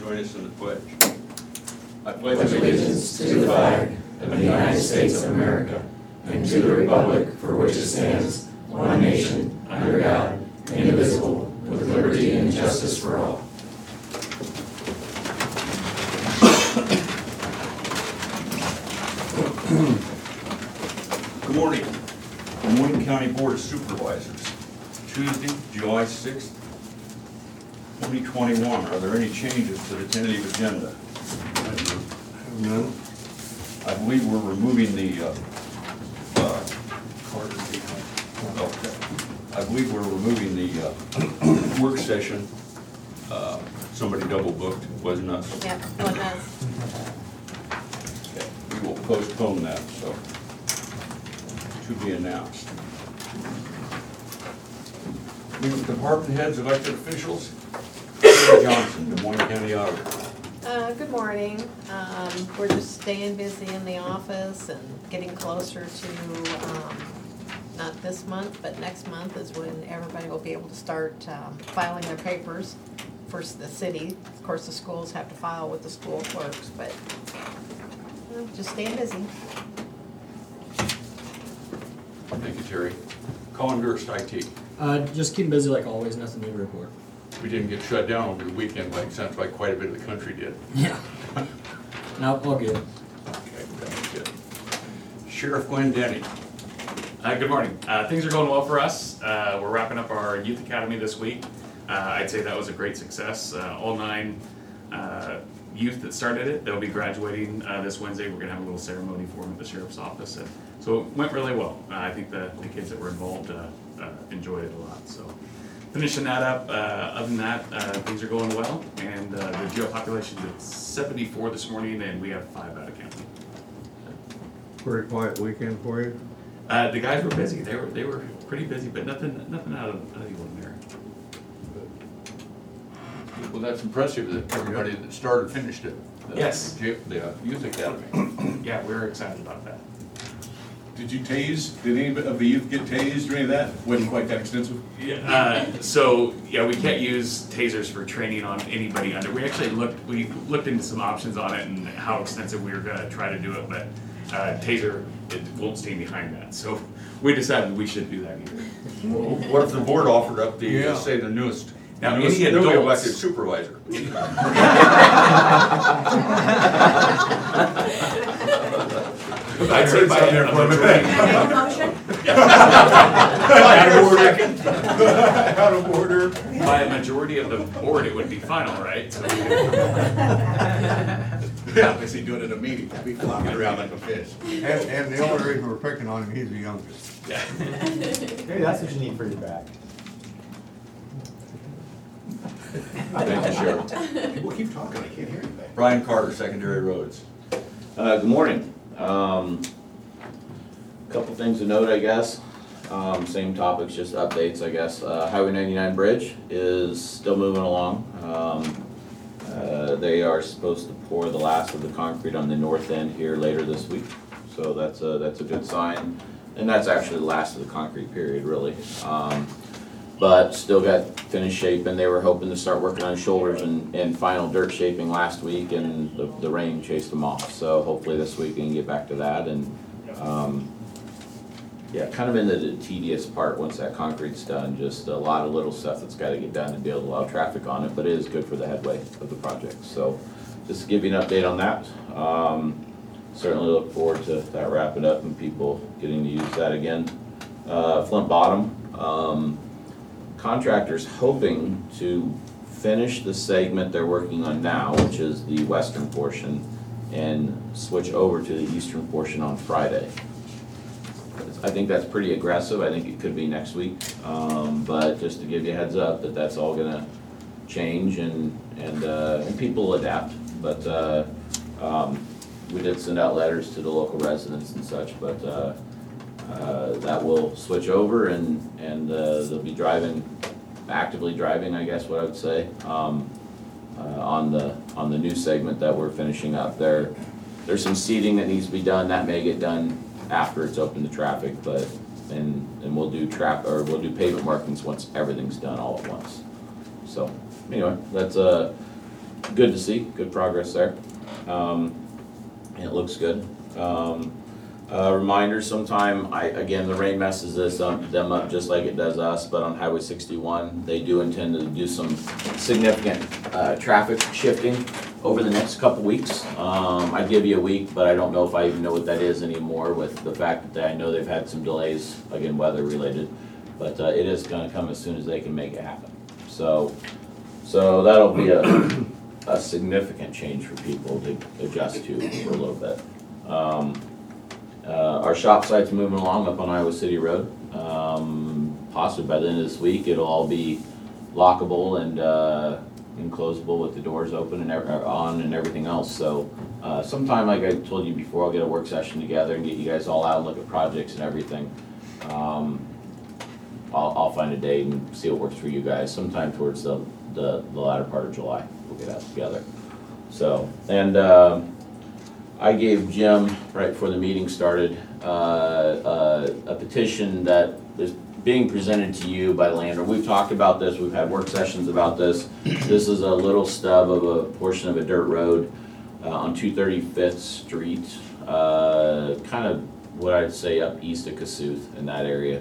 join us in the pledge. I pledge allegiance to the flag of the United States of America and to the republic for which it stands, one nation, under God, indivisible, with liberty and justice for all. Good morning. Des Moines County Board of Supervisors. Tuesday, July 6th, 2021. Are there any changes to the tentative agenda? None. I believe we're removing the, I believe we're removing the work session. Somebody double booked, wasn't us? Yep, one does. Okay. We will postpone that, so to be announced. Department heads, elected officials. Sarah Johnson, Des Moines County Auditor. Good morning. We're just staying busy in the office and getting closer to, not this month, but next month is when everybody will be able to start filing their papers for the city. Of course, the schools have to file with the school clerks, but just staying busy. Thank you, Terry. Colin Durst, IT. Just keep busy like always, nothing new to report. We didn't get shut down over the weekend like sounds like quite a bit of the country did. Yeah. No, all good. Okay, that's good. Sheriff Glenn Denny. Good morning. Things are going well for us. We're wrapping up our Youth Academy this week. I'd say that was a great success. All 9 youth that started it, they'll be graduating this Wednesday. We're going to have a little ceremony for them at the Sheriff's Office. So it went really well. I think the kids that were involved enjoyed it a lot. So finishing that up, other than that, things are going well. And the jail population is at 74 this morning, and we have 5 out of county. Pretty quiet weekend for you? The guys were busy. They were pretty busy, but nothing out of the ordinary. Well, that's impressive that everybody that started finished it. Yes. The Youth Academy. Yeah, we're excited about that. Did you tase? Did any of the youth get tased or any of that? Wasn't quite that extensive? Yeah. We can't use tasers for training on anybody under. We actually looked into some options on it and how extensive we were going to try to do it, but taser, it won't stay behind that. So we decided we shouldn't do that either. Well, what if the board offered up the, say, the newest? Now, newest, any newly adults- elected supervisor. I'd say by a majority. Out of order. By a majority of the board, it would be final, right? So Yeah, I see doing it in a meeting, be flopping around like a fish. And the only reason we're picking on him, he's the youngest. yeah. Maybe that's what you need for your back. Thank you, Sheriff. People keep talking, I can't hear anything. Brian Carter, Secondary Roads. Good morning. Couple things to note, I guess. Same topics, just updates, I guess. Highway 99 bridge is still moving along. They are supposed to pour the last of the concrete on the north end here later this week. So that's a good sign. And that's actually the last of the concrete period, really. But still got finished shaping. They were hoping to start working on shoulders and final dirt shaping last week, and the rain chased them off. So hopefully this week we can get back to that. And yeah, kind of in the tedious part once that concrete's done. Just a lot of little stuff that's got to get done to be able to allow traffic on it, but it is good for the headway of the project. So just to give you an update on that. Certainly look forward to that wrapping up and people getting to use that again. Flint Bottom. Contractor's hoping to finish the segment they're working on now, which is the western portion, and switch over to the eastern portion on Friday. I think that's pretty aggressive. I think it could be next week, but just to give you a heads up that that's all gonna change and people will adapt. But we did send out letters to the local residents and such, but that will switch over and they'll be actively driving, I guess what I would say, on the new segment that we're finishing up. There's some seeding that needs to be done. That may get done after it's open to traffic, but and we'll do pavement markings once everything's done all at once. So anyway, that's good to see, good progress there. And it looks good. Reminder, sometime, again, the rain messes them up just like it does us, but on Highway 61, they do intend to do some significant traffic shifting over the next couple weeks. I'd give you a week, but I don't know if I even know what that is anymore with the fact that I know they've had some delays, again, weather related. But it is gonna come as soon as they can make it happen. So that'll be a significant change for people to adjust to for a little bit. Our shop site's moving along up on Iowa City Road. Possibly by the end of this week, it'll all be lockable and enclosable with the doors open and on and everything else. So sometime, like I told you before, I'll get a work session together and get you guys all out and look at projects and everything. I'll find a date and see what works for you guys. Sometime towards the latter part of July, we'll get that together. So, and I gave Jim, right before the meeting started, a petition that is being presented to you by the landowner. We've talked about this, we've had work sessions about this. This is a little stub of a portion of a dirt road on 235th Street, kind of what I'd say up east of Cassuth in that area,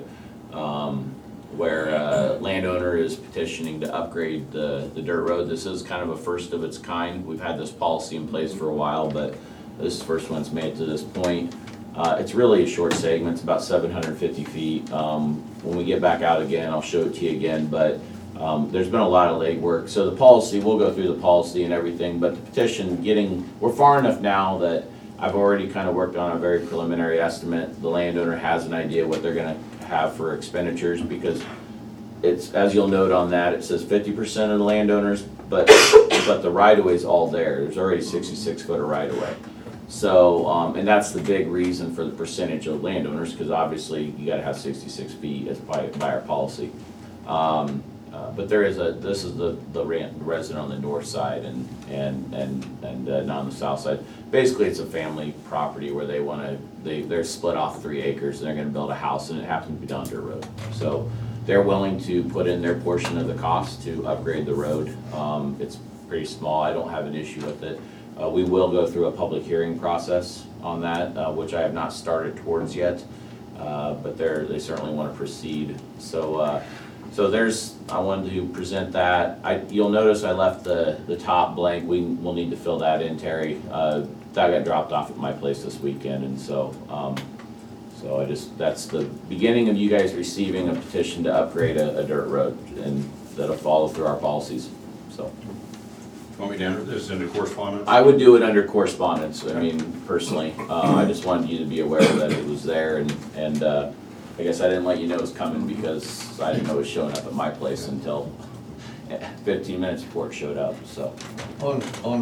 where landowner is petitioning to upgrade the dirt road. This is kind of a first of its kind. We've had this policy in place for a while, but this first one's made it to this point. It's really a short segment, it's about 750 feet. When we get back out again, I'll show it to you again, but there's been a lot of legwork. So the policy, we'll go through the policy and everything, but the petition we're far enough now that I've already kind of worked on a very preliminary estimate. The landowner has an idea what they're gonna have for expenditures, because it's, as you'll note on that, it says 50% of the landowners, but the right-of-way is all there. There's already 66 foot of right-of-way. So, and that's the big reason for the percentage of landowners, because obviously you gotta have 66 feet as by our policy. But there is this is the resident on the north side and not on the south side. Basically, it's a family property where they're split off 3 acres and they're gonna build a house, and it happens to be down dirt road. So they're willing to put in their portion of the cost to upgrade the road. It's pretty small, I don't have an issue with it. We will go through a public hearing process on that, which I have not started towards yet, but they certainly want to proceed. So I wanted to present that. You'll notice I left the top blank. We'll need to fill that in, Terry. That got dropped off at my place this weekend, and so that's the beginning of you guys receiving a petition to upgrade a dirt road, and that'll follow through our policies. So. Want me to enter this into correspondence? I would do it under correspondence, I mean, personally. I just wanted you to be aware that it was there, and I guess I didn't let you know it was coming because I didn't know it was showing up at my place until 15 minutes before it showed up, so. On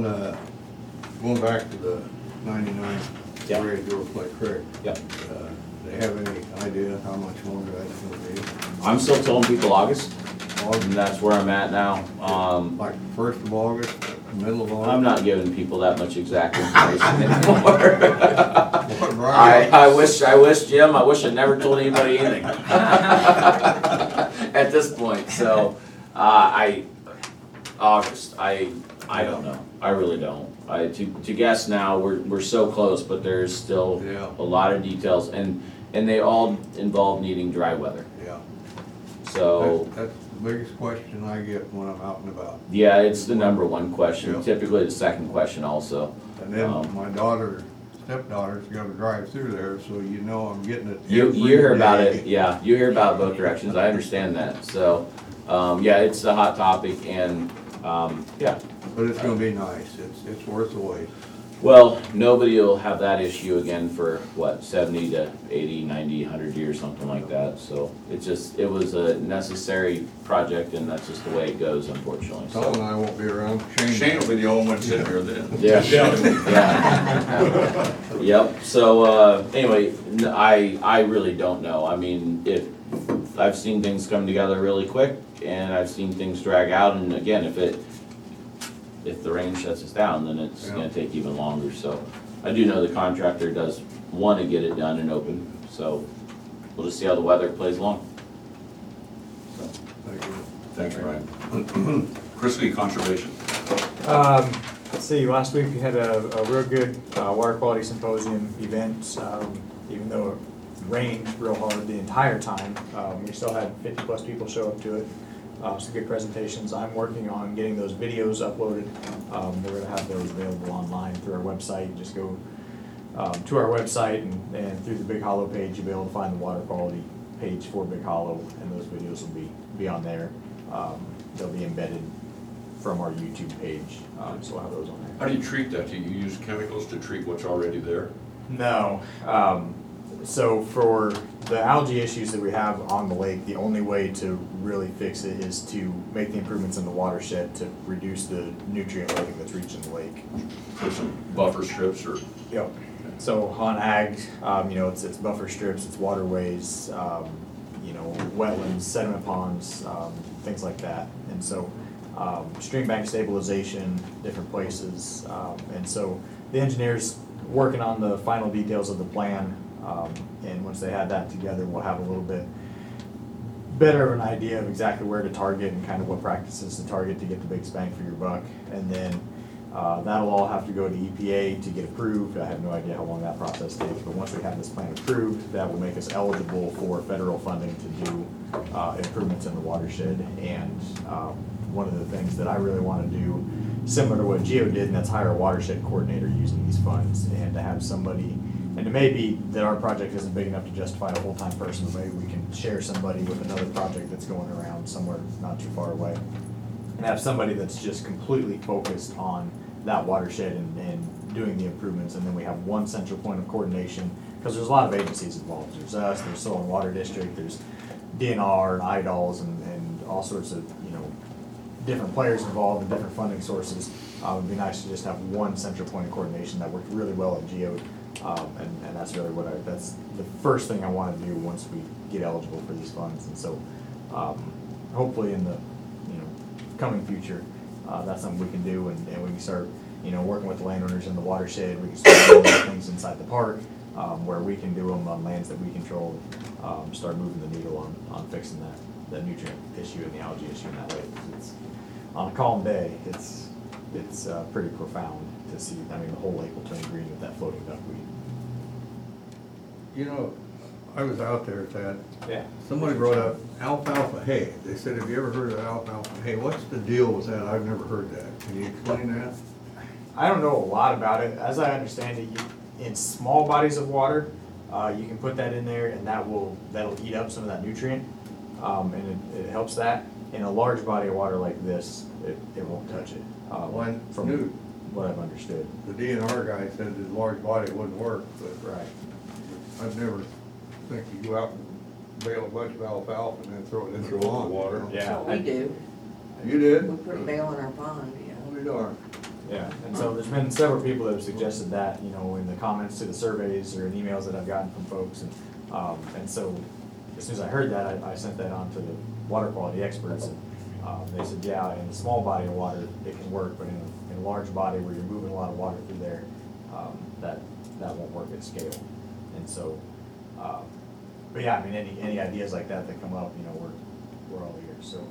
going back to the 99 Yeah. Ray Clay Creek. Yep. They have any idea how much longer that's gonna be? I'm still telling people August, August? and that's where I'm at now. Like 1st of August, middle of August? I'm not giving people that much exact information anymore. What, Brian? I wish, Jim, I wish I never told anybody anything at this point. So, August, I don't know. I really don't. To guess now, we're so close, but there's still Yeah. a lot of details, and they all involve needing dry weather. Yeah. So, That's the biggest question I get when I'm out and about. yeah, it's the number one question. Yeah. Typically, the second question also. And then my stepdaughter's gotta drive through there, so you know I'm getting it. You every hear about day. it, yeah, you hear about both directions, I understand that, so, yeah, it's a hot topic, and, yeah. But it's gonna be nice, it's worth the wait. Well, nobody will have that issue again for, what, 70 to 80, 90, 100 years, something like that, so it was a necessary project, and that's just the way it goes, unfortunately, Tom so. and I won't be around. Shane will be the only one sitting here then. Yeah. Yeah. Yep, so, anyway, I really don't know, I mean, I've seen things come together really quick, and I've seen things drag out, and again, if the rain shuts us down, then it's gonna take even longer, so. I do know the contractor does wanna get it done and open, so we'll just see how the weather plays along. So. Thank you. Thanks, Brian. Chris Lee, Conservation. Let's see, last week we had a real good water quality symposium event. Even though it rained real hard the entire time, we still had 50 plus people show up to it. Some good presentations. I'm working on getting those videos uploaded. We're gonna have those available online through our website. Just go to our website and through the Big Hollow page, you'll be able to find the water quality page for Big Hollow, and those videos will be on there. They'll be embedded from our YouTube page, so we'll have those on there. How do you treat that? Do you use chemicals to treat what's already there? No. So for the algae issues that we have on the lake, the only way to really fix it is to make the improvements in the watershed to reduce the nutrient loading that's reaching the lake. There's some buffer strips or? Yep. So on ag, it's buffer strips, it's waterways, wetlands, sediment ponds, things like that. And so stream bank stabilization, different places. And so the engineers working on the final details of the plan. And once they have that together, we'll have a little bit better of an idea of exactly where to target and kind of what practices to target to get the biggest bang for your buck. And then that'll all have to go to EPA to get approved. I have no idea how long that process takes, but once we have this plan approved, that will make us eligible for federal funding to do improvements in the watershed. And one of the things that I really want to do, similar to what Geo did, and that's hire a watershed coordinator using these funds, and to have somebody. And it may be that our project isn't big enough to justify a full-time person, but maybe we can share somebody with another project that's going around somewhere not too far away. And have somebody that's just completely focused on that watershed and doing the improvements. And then we have one central point of coordination, because there's a lot of agencies involved. There's us, there's Soil and Water District, there's DNR and IDALs and all sorts of, different players involved and different funding sources. It would be nice to just have one central point of coordination that worked really well at Geo. And that's really that's the first thing I want to do once we get eligible for these funds. And so hopefully in the coming future, that's something we can do, and we can start working with the landowners in the watershed. We can start doing things inside the park where we can do them on lands that we control. Start moving the needle on fixing that nutrient issue and the algae issue in that way. It's, on a calm day, it's pretty profound to see. I mean, the whole lake will turn green with that floating duckweed. I was out there, Ted. Yeah. Somebody brought up alfalfa hay. They said, have you ever heard of alfalfa hay? What's the deal with that? I've never heard that. Can you explain that? I don't know a lot about it. As I understand it, in small bodies of water, you can put that in there, and that'll eat up some of that nutrient, and it helps that. In a large body of water like this, it won't touch it. From what I've understood. The DNR guy said that large body wouldn't work, but Right. I've never think you go out and bale a bunch of alfalfa and then throw it in Throw the it in the lawn. water. Yeah. That's what we do. You did? We put a bale in our pond, I'll be darned. Yeah, and so there's been several people that have suggested that, in the comments to the surveys or in emails that I've gotten from folks, and so as soon as I heard that, I sent that on to the water quality experts, and they said, yeah, in a small body of water it can work, but in a large body where you're moving a lot of water through there, that won't work at scale. And so, but yeah, I mean, any ideas like that come up, we're all ears. So,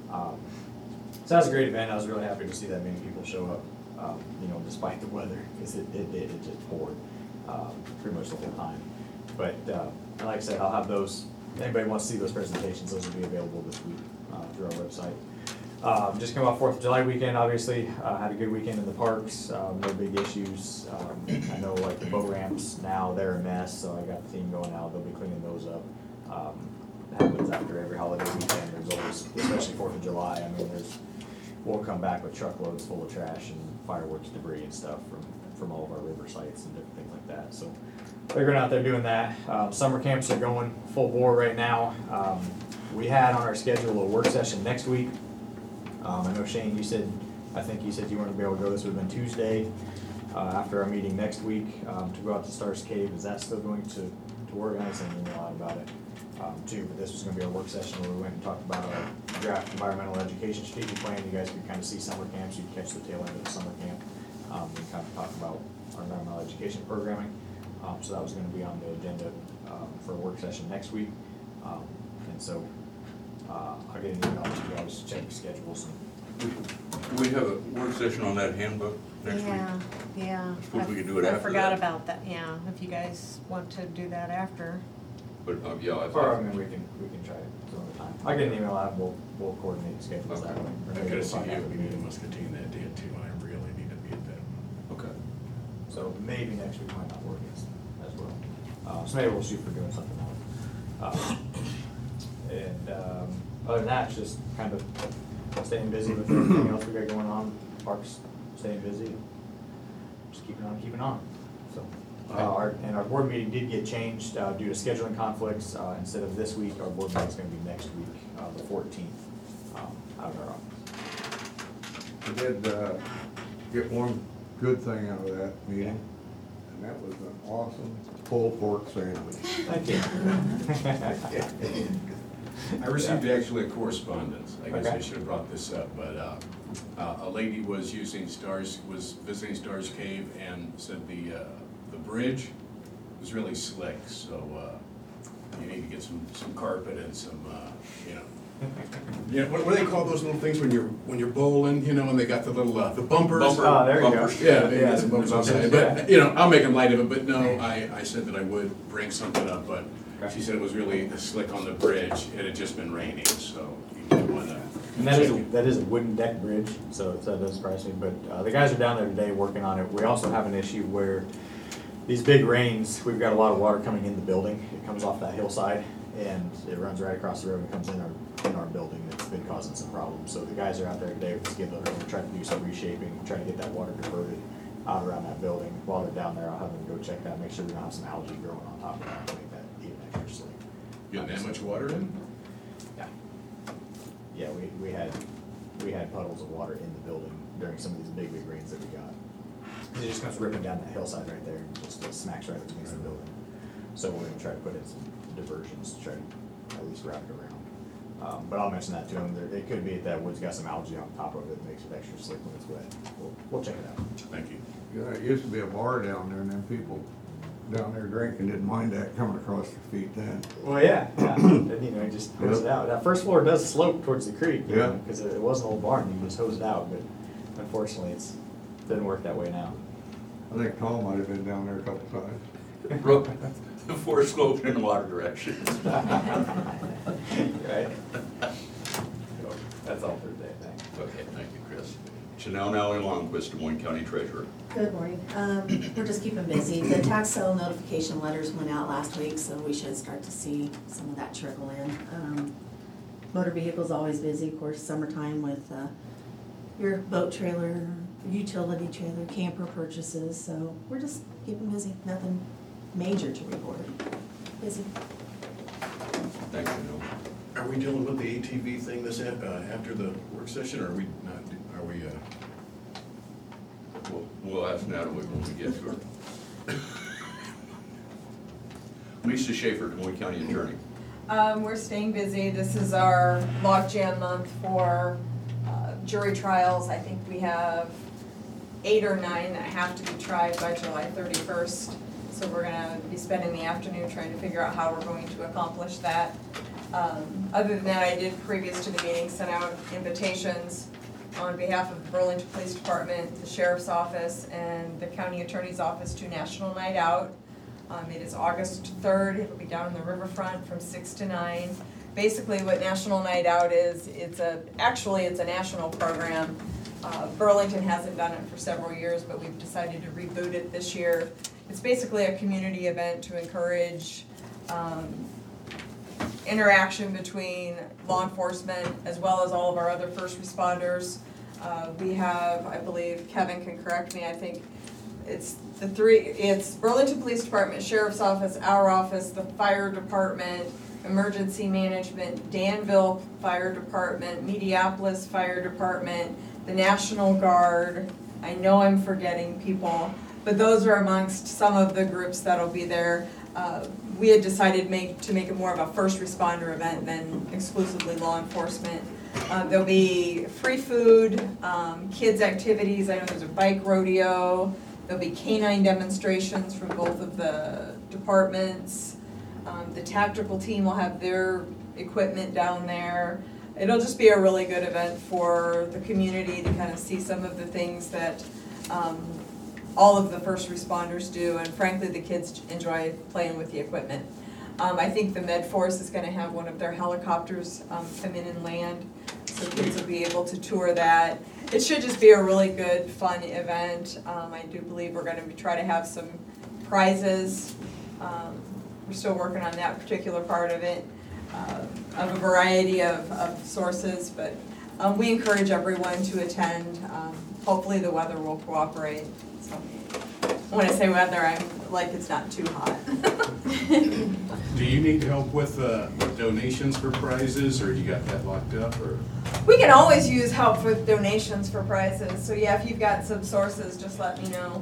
so that was a great event. I was really happy to see that many people show up. Despite the weather, because it just poured pretty much the whole time. But like I said, I'll have those. If anybody wants to see those presentations, those will be available this week through our website. Just came off 4th of July weekend, obviously. Had a good weekend in the parks. No big issues. I know like the boat ramps now, they're a mess, so I got the team going out. They'll be cleaning those up. It happens after every holiday weekend. There's always, especially 4th of July, I mean, we'll come back with truckloads full of trash and fireworks debris and stuff from all of our river sites and different things like that. So they're going out there doing that. Summer camps are going full bore right now. We had on our schedule a work session next week. I know Shane, I think you said you weren't going to be able to go. This would have been Tuesday after our meeting next week to go out to Stars Cave. Is that still going to work? I didn't know a lot about it too, but this was going to be our work session where we went and talked about our draft environmental education strategic plan. You guys could kind of see summer camps. You'd catch the tail end of the summer camp and kind of talk about our environmental education programming. So that was going to be on the agenda for a work session next week. And so I'll get an email to you guys to check the schedules Do we have a work session on that handbook next week? Yeah. Suppose we could do it after I forgot that. about that, yeah, if you guys want to do that after. But, yeah, I Or, I thought, mean, we can try it some other time. I'll get an email out, and we'll coordinate schedules that way. Or I maybe gotta we'll see find you out at if the we meeting need in Muscatine that day too, I really need to be at that. okay. So maybe next week might not work as well. So maybe we'll shoot for doing something else. And other than that, it's just kind of staying busy with everything else we got going on. Parks staying busy. Just keeping on. So our board meeting did get changed due to scheduling conflicts. Instead of this week, our board meeting's going to be next week, the 14th, out of our office. I did get one good thing out of that meeting, and that was an awesome pulled pork sandwich. Thank you. I received actually a correspondence, I guess I Okay. should have brought this up, but a lady was visiting Stars Cave and said the bridge was really slick, so you need to get some carpet and some, what do they call those little things when you're bowling, and they got the little, the bumpers? Oh, there you go. Bumpers. Yeah, maybe get some bumpers outside, but, Yeah. I'll make them light of it, but no, I said that I would bring something up, but she said it was really slick on the bridge, it had just been raining, so you might wanna. And that is a wooden deck bridge, so that does surprise me, but the guys are down there today working on it. We also have an issue where these big rains, we've got a lot of water coming in the building. It comes off that hillside and it runs right across the road and comes in our building. It's been causing some problems. So the guys are out there today with the skid loader, we're trying to do some reshaping, trying to get that water diverted out around that building. While they're down there, I'll have them go check that, make sure we don't have some algae growing on top of that, to make that even extra slick. Getting that much water in? Yeah. Yeah, we had puddles of water in the building during some of these big rains that we got. It just comes ripping down that hillside right there and just smacks right against the building. So we're gonna try to put in some diversions to try to at least route it around. But I'll mention that to them. It could be that wood's got some algae on top of it that makes it extra slick when it's wet. We'll check it out. Thank you. Yeah, it used to be a bar down there, and then people down there drinking didn't mind that coming across their feet then. Well, yeah. And, it just hose it out. That first floor does slope towards the creek, Yeah. because it was an old barn. You just hose it out, but unfortunately, it doesn't work that way now. I think Tom might have been down there a couple times. Brook, the forest slopes in water direction. Right? So, that's all for today, thanks. Okay, thank you, Chris. Chanel Nally Longquist, Des Moines County Treasurer. Good morning. We're just keeping busy. The tax sale notification letters went out last week, so we should start to see some of that trickle in. Motor vehicles always busy, of course, summertime with your boat trailer, utility trailer, camper purchases, so we're just keeping busy. Nothing major to report. Busy. Thanks, Chanel. Are we dealing with the ATV thing after the work session, or are we not, We'll ask Natalie when we get to her. Lisa Schaefer, Des Moines County Attorney. We're staying busy. This is our logjam month for jury trials. I think we have 8 or 9 that have to be tried by July 31st. So we're gonna be spending the afternoon trying to figure out how we're going to accomplish that. Other than that, I did previous to the meeting send out invitations on behalf of the Burlington Police Department, the Sheriff's Office, and the County Attorney's Office to National Night Out. It is August 3rd. It'll be down on the riverfront from 6 to 9. Basically, what National Night Out is, it's a national program. Burlington hasn't done it for several years, but we've decided to reboot it this year. It's basically a community event to encourage interaction between law enforcement as well as all of our other first responders. We have, I believe, Kevin can correct me, I think it's Burlington Police Department, Sheriff's Office, our office, the Fire Department, Emergency Management, Danville Fire Department, Mediapolis Fire Department, the National Guard. I know I'm forgetting people, but those are amongst some of the groups that'll be there. We had decided to make it more of a first responder event than exclusively law enforcement. There'll be free food, kids activities. I know there's a bike rodeo. There'll be canine demonstrations from both of the departments. The tactical team will have their equipment down there. it'll just be a really good event for the community to kind of see some of the things that all of the first responders do, and frankly, the kids enjoy playing with the equipment. I think the Med Force is gonna have one of their helicopters come in and land, so kids will be able to tour that. It should just be a really good, fun event. I do believe we're gonna try to have some prizes. We're still working on that particular part of it, of a variety of sources, but we encourage everyone to attend. Hopefully the weather will cooperate. So when I say weather, I'm like it's not too hot. Do you need help with donations for prizes, or you got that locked up, or? We can always use help with donations for prizes, so yeah, if you've got some sources, just let me know.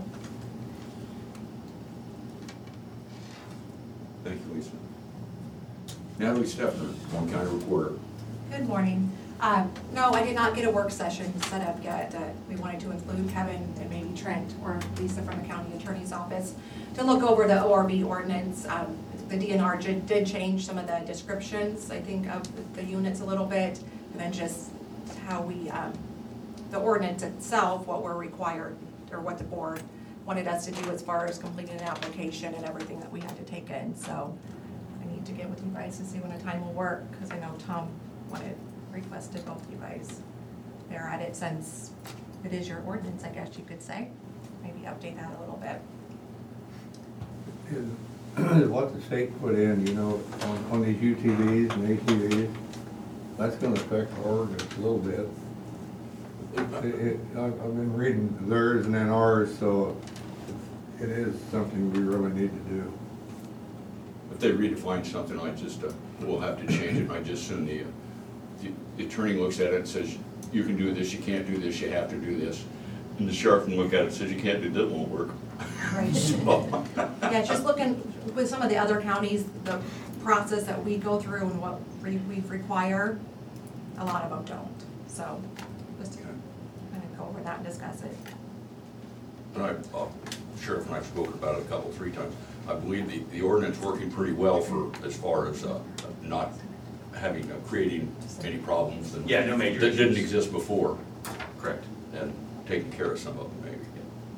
Thank you, Lisa. Natalie Stefner, Warren County Reporter. Good morning. No, I did not get a work session set up yet. We wanted to include Kevin and maybe Trent or Lisa from the county attorney's office to look over the ORB ordinance. The DNR did change some of the descriptions, I think, of the units a little bit, and then just how we, the ordinance itself, what we're required, or what the board wanted us to do as far as completing an application and everything that we had to take in. So I need to get with you guys to see when a time will work, because I know Tom requested both you guys there at it, since it is your ordinance, I guess you could say. Maybe update that a little bit. Is what the state put in, you know, on these UTVs and ATVs, that's gonna affect our ordinance a little bit. I've been reading theirs and then ours, so it is something we really need to do. If they redefine something, we'll have to change it. I just assume the attorney looks at it and says, you can do this, you can't do this, you have to do this. And the sheriff can look at it and says, you can't do that, won't work. Right. So. Yeah, just looking with some of the other counties, the process that we go through and what we require, a lot of them don't. So just to kind of go over that and discuss it. And Sheriff and I have spoken about it three times. I believe the ordinance working pretty well for, as far as not having, creating any problems that Yeah, no major that didn't issues. exist before, Correct. and taking care of some of them maybe.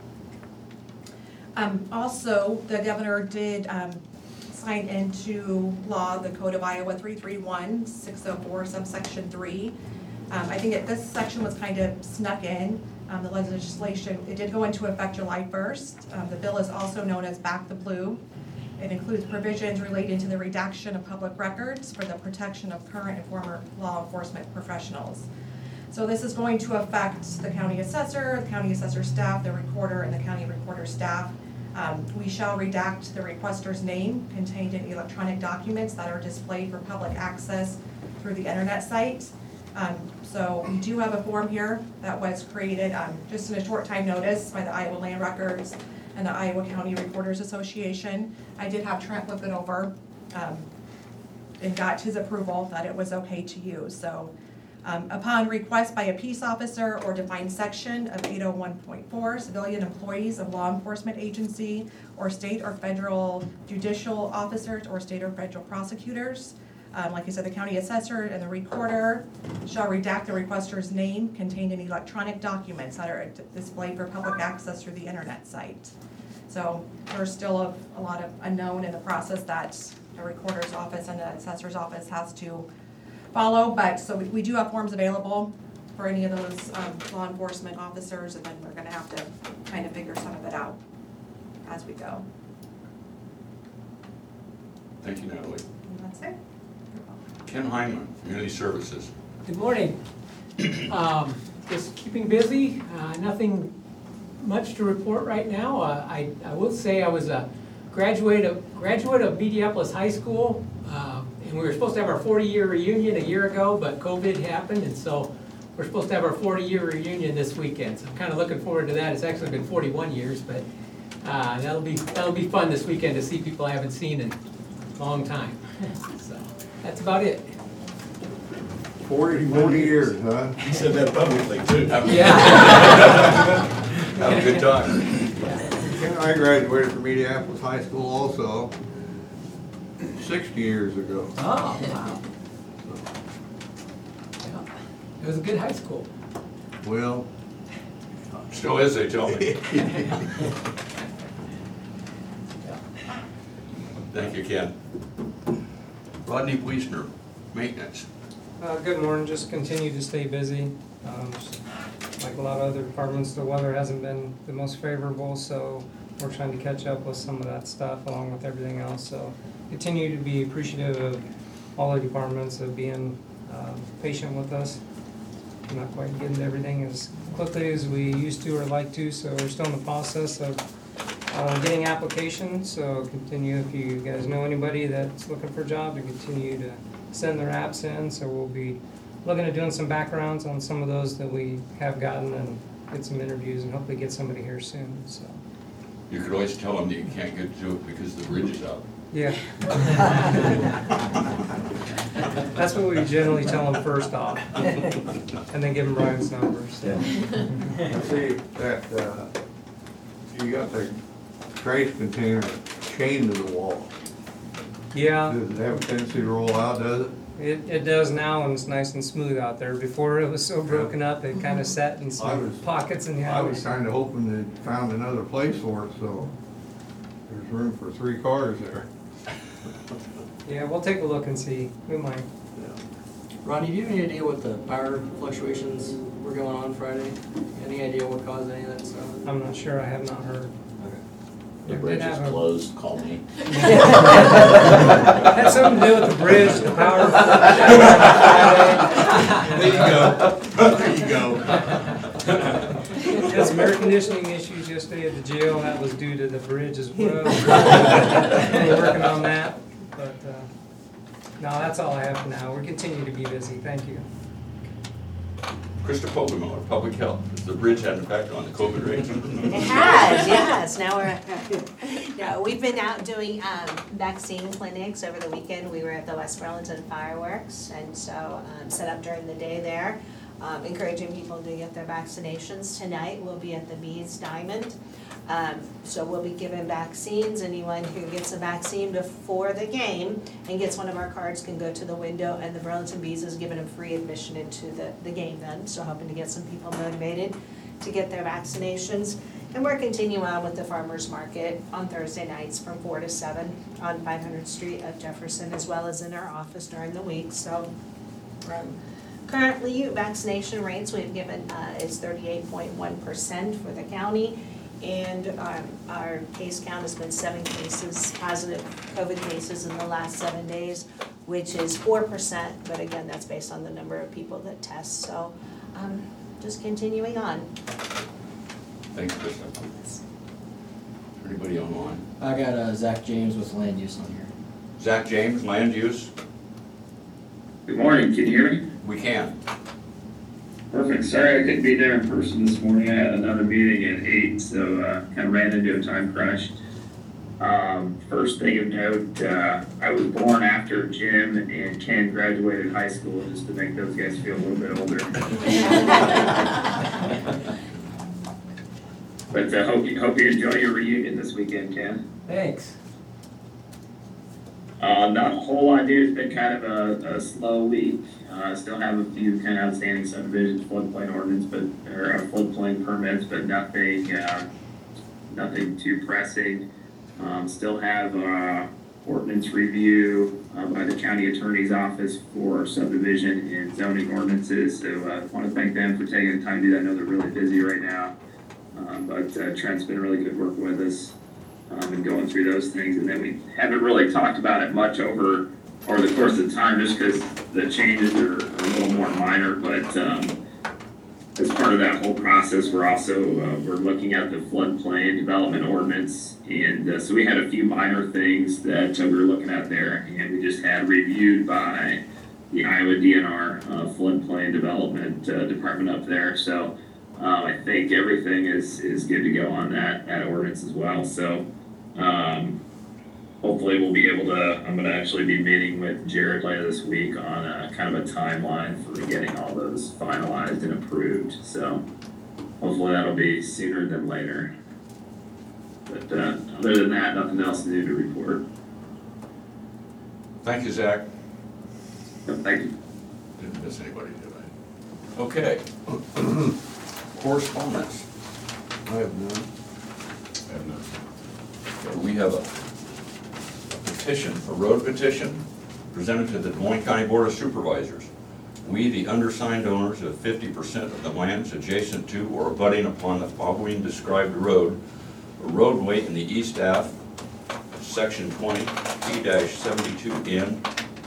Also, the governor did sign into law the Code of Iowa 331-604 subsection 3. I think this section was kind of snuck in. The legislation, it did go into effect July 1st. The bill is also known as Back the Blue. It includes provisions related to the redaction of public records for the protection of current and former law enforcement professionals. So this is going to affect the county assessor staff, the recorder, and the county recorder staff. We shall redact the requester's name contained in electronic documents that are displayed for public access through the internet site. So we do have a form here that was created just in a short time notice by the Iowa Land Records and the Iowa County Recorders Association. I did have Trent look it over and got his approval that it was okay to use. So upon request by a peace officer or defined section of 801.4, civilian employees of law enforcement agency or state or federal judicial officers or state or federal prosecutors, like I said, the county assessor and the recorder shall redact the requester's name contained in electronic documents that are displayed for public access through the internet site. So there's still a lot of unknown in the process that the recorder's office and the assessor's office has to follow, but so we do have forms available for any of those law enforcement officers, and then we're gonna have to kind of figure some of it out as we go. Thank you, Natalie. And that's it. Ken Heinlein, Community Services. Good morning. Just keeping busy, nothing much to report right now. I will say I was a graduate of Mediapolis High School, and we were supposed to have our 40-year reunion a year ago, but COVID happened, and so we're supposed to have our 40-year reunion this weekend. So I'm kind of looking forward to that. It's actually been 41 years, but that'll be fun this weekend to see people I haven't seen in a long time. So that's about it. 40 years, huh? He said that publicly too. Yeah. Have a good time. I graduated from Mediapolis High School also 60 years ago. Oh, wow. It was a good high school. Well, Still is, they tell me. Thank you, Ken. Rodney Wiesner, maintenance. Good morning, just continue to stay busy. Like a lot of other departments, the weather hasn't been the most favorable, so we're trying to catch up with some of that stuff along with everything else. So continue to be appreciative of all the departments of being patient with us. We're not quite getting everything as quickly as we used to or like to, so we're still in the process of getting applications. So continue, if you guys know anybody that's looking for a job, to continue to send their apps in. So we'll be looking at doing some backgrounds on some of those that we have gotten and get some interviews and hopefully get somebody here soon, so. You could always tell them that you can't get to it because the bridge is out. Yeah. That's what we generally tell them first off, and then give them Brian's number, so. I see that, you got the trash container chained to the wall. Yeah. Does it have a tendency to roll out, does it? It does now, and it's nice and smooth out there. Before it was so broken up, it kind of sat in some pockets in the I house. was kinda hoping they found another place for it, so there's room for 3 cars there. Yeah, we'll take a look and see. We might. Ronnie, do you have any idea what the power fluctuations were going on Friday? Any idea what caused any of that stuff? I'm not sure. I have not heard. The Yeah, bridge did is have a- closed, call me. Had something to do with the bridge, the power. There you go. Had some air conditioning issues yesterday at the jail. That was due to the bridge as well. We're working on that, but no, that's all I have for now. We continue to be busy. Thank you. Krista Pokemon, Public Health. Has the bridge had an effect on the COVID rate? It has, yes. Now no, we've been out doing vaccine clinics over the weekend. We were at the West Burlington Fireworks, and so set up during the day there, encouraging people to get their vaccinations. Tonight, we'll be at the Bees Diamond. So we'll be giving vaccines. Anyone who gets a vaccine before the game and gets one of our cards can go to the window, and the Burlington Bees is giving them free admission into the game then. So hoping to get some people motivated to get their vaccinations. And we're continuing on with the farmers market on Thursday nights from 4 to 7 on 500th Street at Jefferson, as well as in our office during the week. So currently, vaccination rates we've given is 38.1% for the county. And our case count has been 7 cases, positive COVID cases in the last 7 days, which is 4%, but again, that's based on the number of people that test. So just continuing on. Thanks, Krista. Anybody online? I got Zach James with land use on here. Zach James, land use? Good morning, can you hear me? We can. Perfect, sorry I couldn't be there in person this morning, I had another meeting at 8, so kind of ran into a time crunch. First thing of note, I was born after Jim and Ken graduated high school, just to make those guys feel a little bit older. But hope you enjoy your reunion this weekend, Ken. Thanks. Not a whole lot new. It's been kind of a slow week. Still have a few kind of outstanding subdivisions, floodplain ordinance, or floodplain permits, but nothing too pressing. Still have ordinance review by the county attorney's office for subdivision and zoning ordinances. So I want to thank them for taking the time to do that. I know they're really busy right now, but Trent's been really good working with us. And going through those things, and then we haven't really talked about it much over the course of time, just because the changes are a little more minor. But as part of that whole process, we're also we're looking at the floodplain development ordinance, and so we had a few minor things that we were looking at there, and we just had reviewed by the Iowa DNR floodplain development department up there. So I think everything is good to go on that ordinance as well. So. Hopefully we'll be able to, I'm going to actually be meeting with Jared later this week on kind of a timeline for getting all those finalized and approved. So hopefully that'll be sooner than later. But other than that, nothing else new to report. Thank you, Zach. Thank you. Didn't miss anybody, did Okay. Correspondence. I have none. I have none. Okay, we have a petition, a road petition, presented to the Des Moines County Board of Supervisors. We, the undersigned owners of 50% of the lands adjacent to or abutting upon the following described road, a roadway in the east half, section 20, T-72N,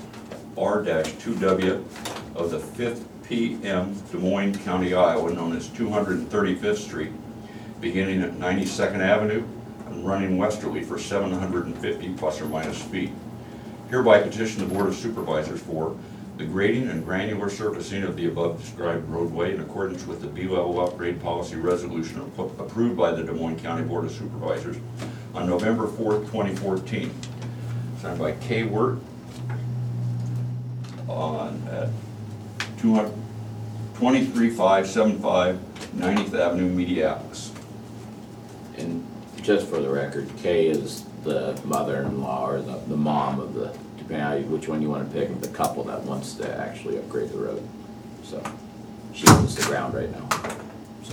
R-2W of the 5th PM, Des Moines County, Iowa, known as 235th Street, beginning at 92nd Avenue and running westerly for 750 plus or minus feet. Hereby petition the Board of Supervisors for the grading and granular surfacing of the above described roadway in accordance with the B-level upgrade policy resolution approved by the Des Moines County Board of Supervisors on November 4th, 2014. Signed by K. Wirt on at 23575 90th Avenue, Mediapolis. And just for the record, Kay is the mother-in-law or the mom of the, depending on which one you want to pick, the couple that wants to actually upgrade the road. So she owns the ground right now. So.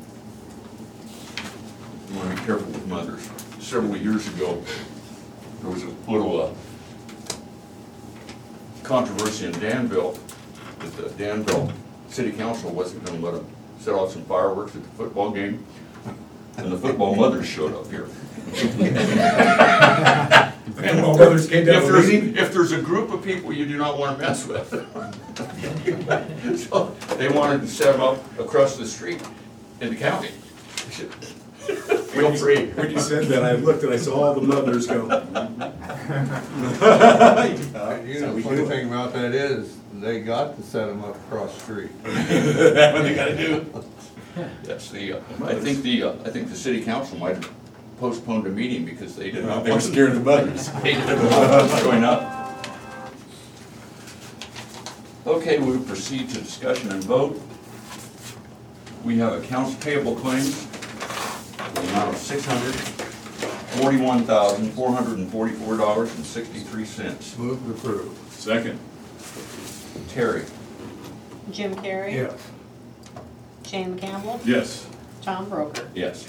You want to be careful with mothers. Several years ago, there was a little controversy in Danville that the Danville City Council wasn't going to let them set off some fireworks at the football game, and the football mothers showed up here. Football mothers came down for a meeting? If there's a group of people you do not want to mess with, so they wanted to set them up across the street in the county. Feel free. When you said that, I looked and I saw all the mothers go. You know, the funny thing about that is, they got to set them up across the street. That's what they gotta do. That's the, I think the city council might have postponed a meeting because they did not. They were scared of the mothers. They didn't want them showing up. Okay, we'll proceed to discussion and vote. We have accounts payable claims, the amount of $641,444.63. Move to approve. Second. Terry? Jim Carrey? Yes. Shane Campbell? Yes. Tom Broker? Yes.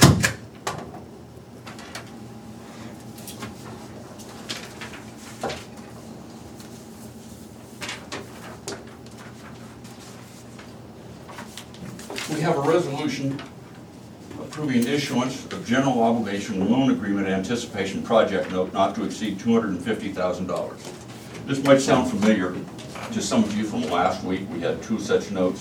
We have a resolution approving issuance of general obligation loan agreement anticipation project note not to exceed $250,000. This might sound familiar to some of you from last week. We had two such notes.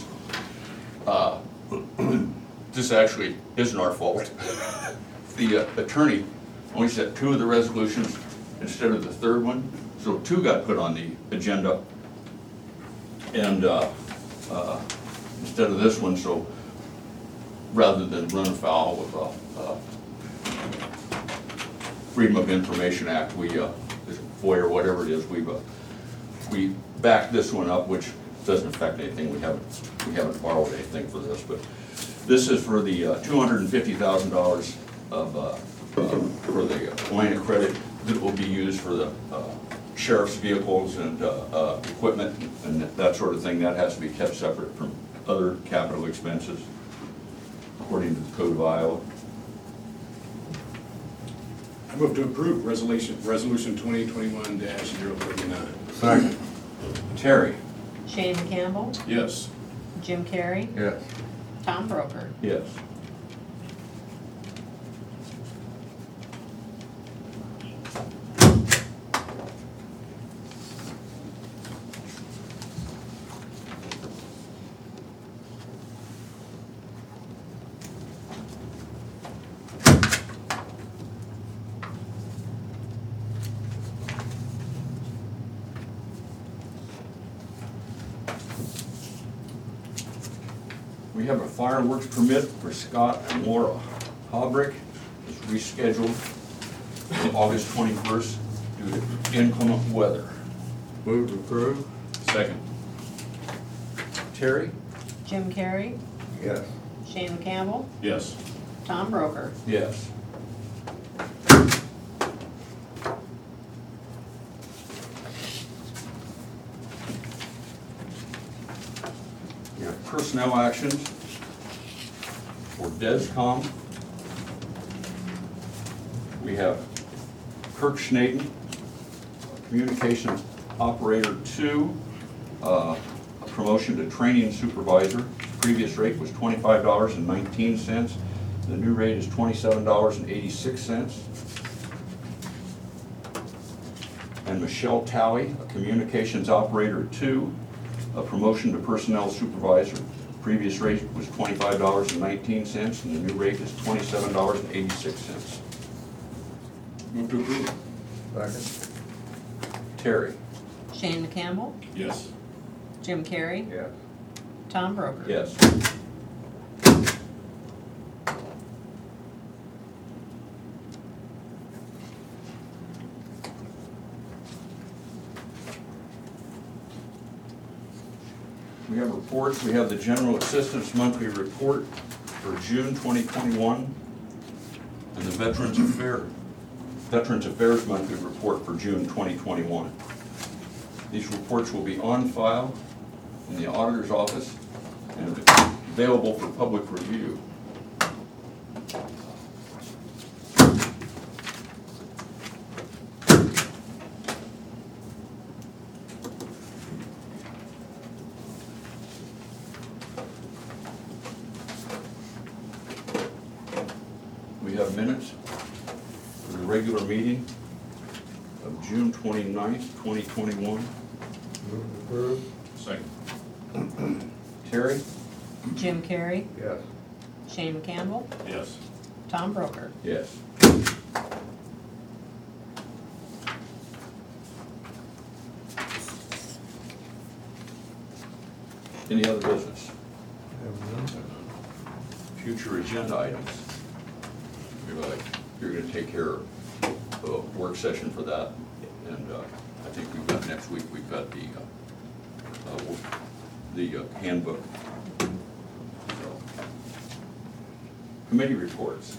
This actually isn't our fault. The attorney only set two of the resolutions instead of the third one, so two got put on the agenda and instead of this one, so rather than run afoul with Freedom of Information Act, we FOIA or whatever it is, we backed this one up, which doesn't affect anything. We haven't borrowed anything for this, but this is for the $250,000 for the line of credit that will be used for the sheriff's vehicles and equipment and that sort of thing. That has to be kept separate from other capital expenses, according to the Code of Iowa. I move to approve resolution 2021-039. Second. Terry? Shane Campbell? Yes. Jim Carrey? Yes. Tom Broker? Yes. We have a fireworks permit for Scott and Laura Hobrick. It's rescheduled for August 21st due to inclement weather. Move to approve. Second. Terry? Jim Carrey? Yes. Shane Campbell? Yes. Tom Broker? Yes. personnel actions for DESCOM. We have Kirk Schnaden, Communications Operator 2, a promotion to Training Supervisor. Previous rate was $25.19. The new rate is $27.86. And Michelle Talley, a Communications Operator 2, a promotion to Personnel Supervisor. Previous rate was $25.19, and the new rate is $27.86. Move to approve. Second. Terry? Shane McCampbell, Yes. Jim Carrey, Yes. Tom Broker. Yes. We have reports. We have the General Assistance Monthly Report for June 2021 and the Veterans Affairs Monthly Report for June 2021. These reports will be on file in the auditor's office and available for public review. We have minutes for the regular meeting of June 29th, 2021. Move to approve. Second. Terry? Jim Carrey, Yes. Shane McCampbell, Yes. Tom Broker. Yes. Any other business? Future agenda items. You're gonna take care of a work session for that, and I think we've got, next week, we've got the handbook. So, committee reports.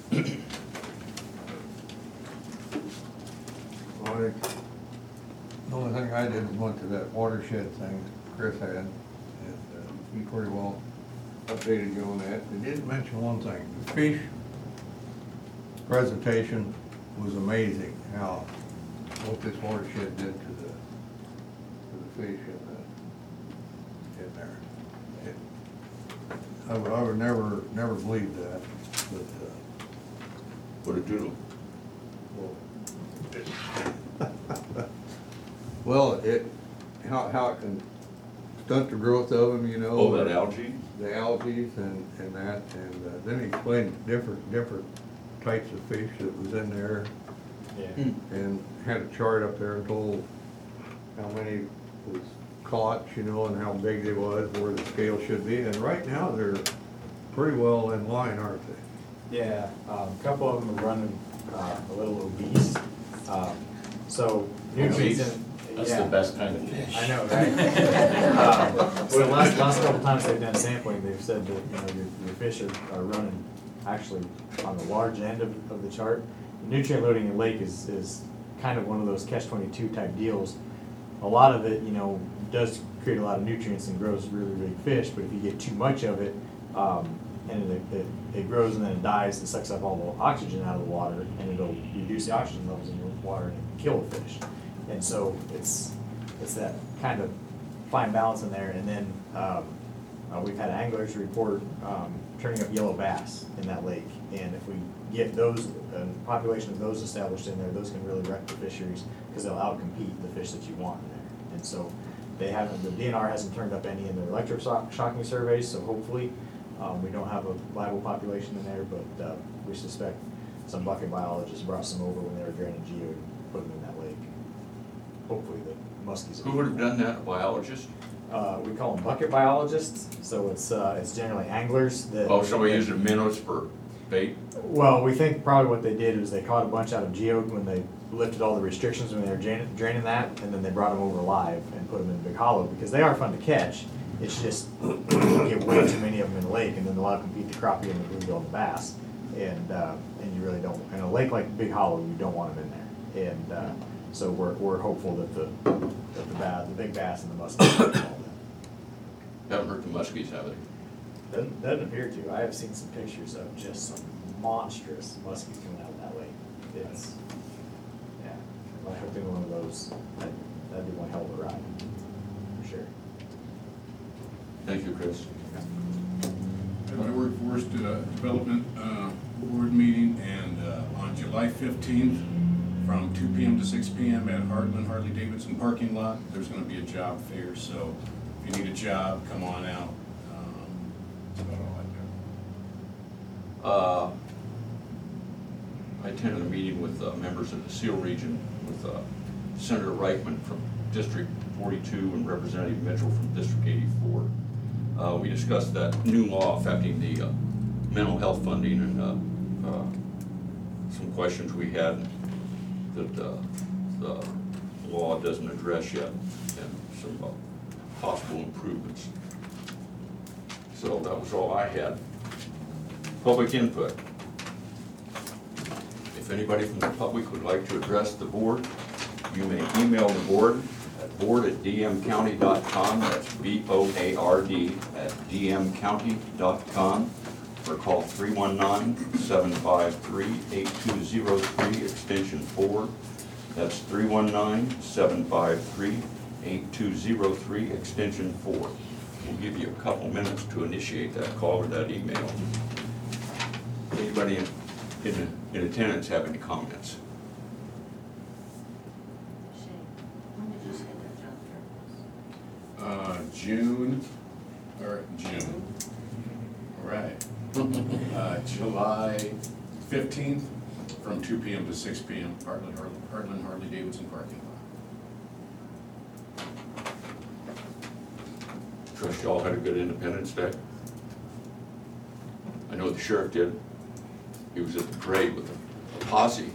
Well, the only thing I did was went to that watershed thing Chris had, and he pretty well updated you on that. He did mention one thing, the fish presentation was amazing, how what this watershed did to the fish in there. I would never believe that, but, What'd it do? well, how it can stunt the growth of them, you know. Oh, that algae? The algae and that, and then he explained different types of fish that was in there. Yeah. And had a chart up there and told how many was caught, you know, and how big they was, where the scale should be. And right now, they're pretty well in line, aren't they? Yeah, a couple of them are running a little obese. So nutrients in. That's yeah. the best kind of fish. I know, right? So the last couple times they've done sampling, they've said that, you know, your fish are running actually on the large end of the chart. The nutrient loading in lake is kind of one of those catch-22 type deals. A lot of it, you know, does create a lot of nutrients and grows really big fish, but if you get too much of it, and it grows and then it dies, it sucks up all the oxygen out of the water, and it'll reduce the oxygen levels in your water and kill the fish. And so it's that kind of fine balance in there. And then we've had anglers report turning up yellow bass in that lake. And if we get those, a population of those established in there, those can really wreck the fisheries because they'll outcompete the fish that you want in there. And so the DNR hasn't turned up any in their electric shocking surveys, so hopefully we don't have a viable population in there, but we suspect some bucket biologists brought some over when they were draining geode and put them in that lake. Hopefully the muskies. Who would have done that, a biologist? We call them bucket biologists, so it's generally anglers that. Oh, somebody using minnows for bait? Well, we think probably what they did is they caught a bunch out of geode when they lifted all the restrictions when they were draining that, and then they brought them over live and put them in Big Hollow, because they are fun to catch. It's just, you get way too many of them in the lake, and then they'll outcompete the crappie and the bluegill and the bass, and you really don't, in a lake like Big Hollow, you don't want them in there. And so we're hopeful that the big bass and the muskies will all Haven't hurt the muskies, have they? Doesn't appear to. I have seen some pictures of just some monstrous muskies coming out of that lake. It's, yeah, if I hooked in one of those, that'd be one hell of a ride, for sure. Thank you, Chris. At my workforce development board meeting, and on July 15th, from 2 p.m. to 6 p.m. at Heartland Harley Davidson parking lot, there's going to be a job fair. So if you need a job, come on out. That's about all I got. I attended a meeting with members of the SEAL region with Senator Reichman from District 42 and Representative Mitchell from District 84. We discussed that new law affecting the mental health funding and some questions we had that the law doesn't address yet, and some possible improvements. So that was all I had. Public input. If anybody from the public would like to address the board, you may email the board at board@dmcounty.com. That's BOARD@dmcounty.com, or call 319-753-8203, extension 4. That's 319-753-8203, extension 4. We'll give you a couple minutes to initiate that call or that email. Anybody in attendance have any comments? June. All right. July 15th from 2 p.m. to 6 p.m. Heartland Harley Davidson parking lot. Trust you all had a good Independence Day. I know the sheriff did. He was at the parade with a posse.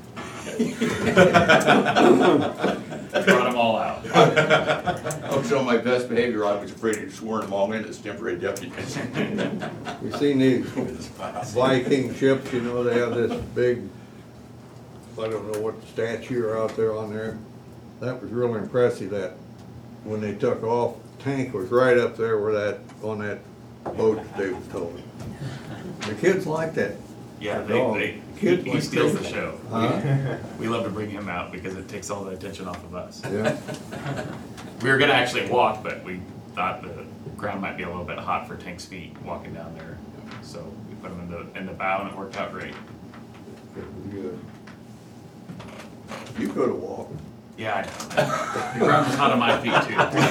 Brought them all out. I was on my best behavior. I was afraid he'd sworn them all in as temporary deputies. You seen these Viking ships, you know, they have this big, I don't know what statue are out there on there. That was really impressive, that when they took off, the tank was right up there where that, on that boat that they was towing. The kids like that. Yeah, He he steals the show. Huh? We love to bring him out because it takes all the attention off of us. Yeah. We were gonna actually walk, but we thought the ground might be a little bit hot for Tank's feet walking down there. So we put him in the bow and it worked out great. Good. You could have walked. Yeah, I know. The ground was hot on my feet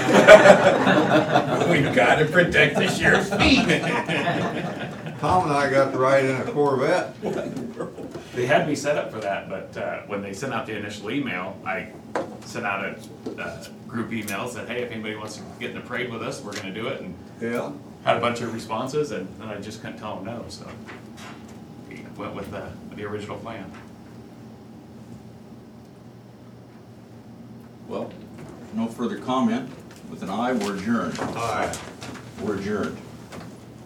too. We gotta protect the sheriff's feet. Tom and I got to ride in a Corvette. They had me set up for that, but when they sent out the initial email, I sent out a group email, said, hey, if anybody wants to get in the parade with us, we're gonna do it, and Yeah. had a bunch of responses, and then I just couldn't tell them no, so we went with the original plan. Well, no further comment. With an aye, we're adjourned. Aye. We're adjourned.